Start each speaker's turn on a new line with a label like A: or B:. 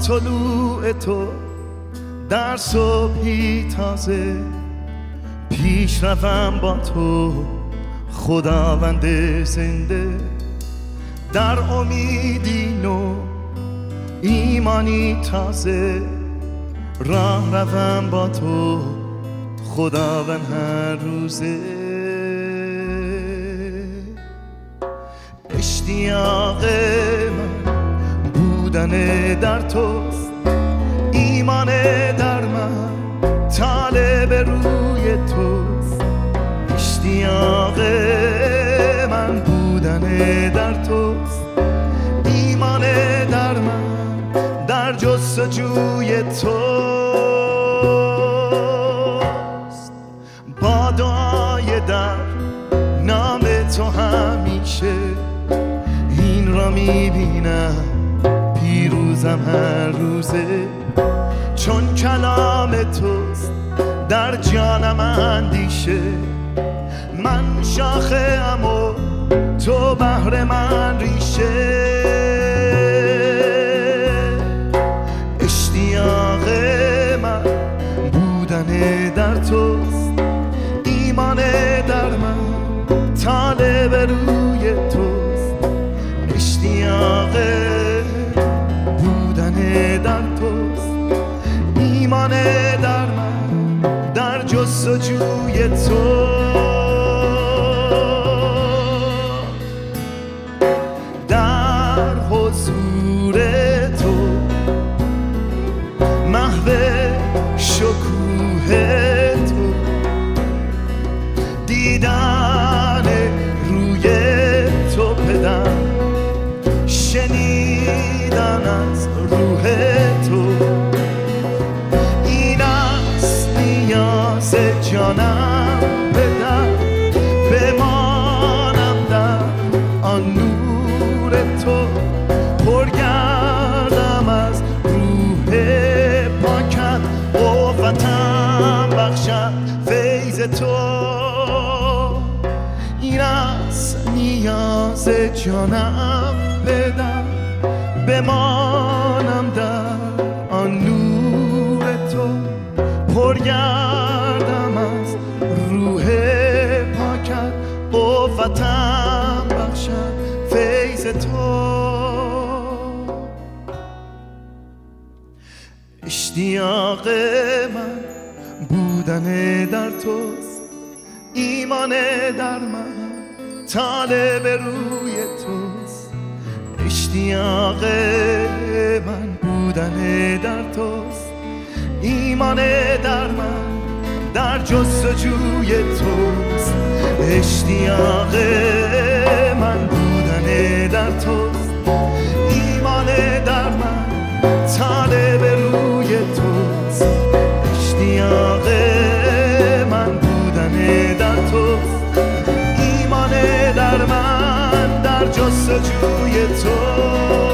A: طلوع تو در صبحی تازه پیش روم با تو خداوند زنده، در امیدی نو ایمانی تازه راه روم با تو خداوند هر روزه. اشتیاق من بودن در توست، ایمان در من طالب روی توست. اشتیاق من بودن در توست، ایمان در من در جستجوی توست. با دعای در نام تو همیشه این را میبینم پیروزم هر روزه، چون کلام توست در جانم اندیشه. من شاخه ام و تو بهر من ریشه. اشتیاق من بودن در توست، ایمان در من طالب روی توست. اشتیاق بودن در توست، ایمان در من در جستجوی تو. در حضور تو محو شکوه تو، دیدن روی تو پدر، شنیدن از روح تو. این است نیاز جانم پدر، بمانم در آن نور تو. پرگردم از روح پاکت، قوتم بخشد فیض تو. این است نیاز جانم پدر، بمانم در آن نور تو. پرگردم از روح پاکت، قوتم بخشد فیض تو. اشتیاق من بودن در توست، ایمان در من طالب روی توست. اشتیاق من بودن در توست، ایمان در من در جستجوی توست. اشتیاق من بودن در توست، ایمان در من طالب روی توست. اشتیاق من بودن در توست، ایمان در من در جستجوی تو.